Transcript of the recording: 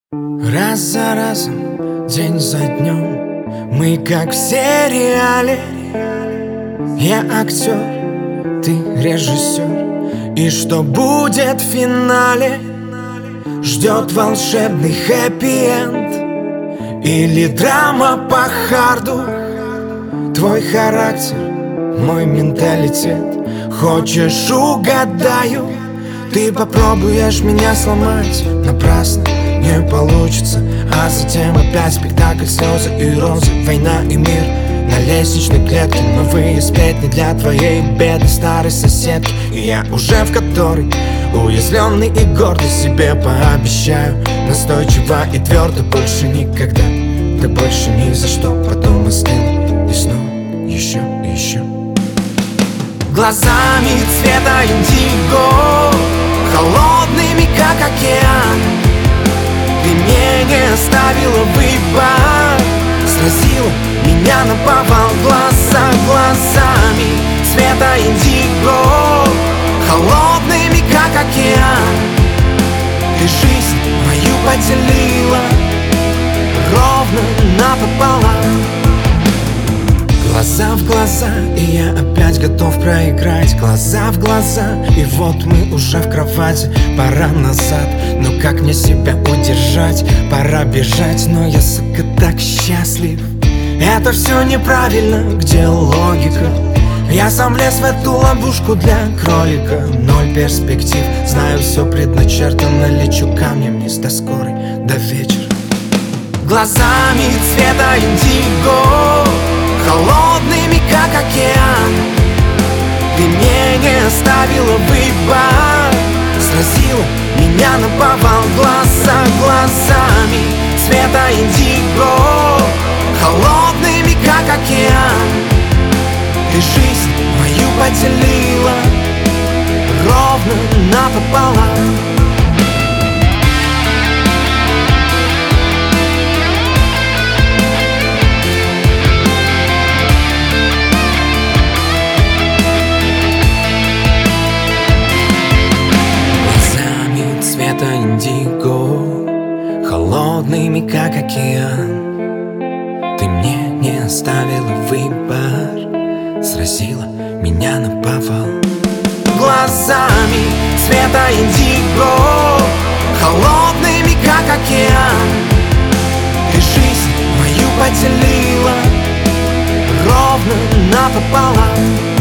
Раз за разом, день за днем, мы как в сериале. Я актер, ты режиссер, и что будет в финале? Ждет волшебный хэппи-энд или драма по харду? Твой характер, мой менталитет. Хочешь, угадаю? Ты попробуешь меня сломать, напрасно не получится. А затем опять спектакль, слезы и розы, война и мир на лестничной клетке. Новые сплетни для твоей бедной старой соседки. И я уже в которой уязвленный и гордый себе пообещаю настойчиво и твердо: больше никогда, да больше ни за что. Потом остыл и снова еще и еще. Глазами цвета индиго, холодными как океан, ты мне не оставила выбор, сразила меня наповал. Глазами цвета индиго, холодными как океан, ты жизнь мою поделила ровно напополам. Глаза в глаза, и я опять готов проиграть. Глаза в глаза, и вот мы уже в кровати. Пора назад, но как мне себя удержать? Пора бежать, но я, сука, так счастлив. Это все неправильно, где логика? Я сам лез в эту ловушку для кролика. Ноль перспектив, знаю, все предначертано. Лечу камнем вниз до скорой, до вечера. Глазами цвета индиго, холодными как океан, ты мне не оставила выбор, сразила меня наповал. Глазами цвета индиго, холодными как океан, ты жизнь мою поделила ровно напополам. Цвета индиго, холодными как океан, ты мне не оставила выбор, сразила меня наповал. Глазами цвета индиго, холодными как океан, ты жизнь мою поделила ровно напополам.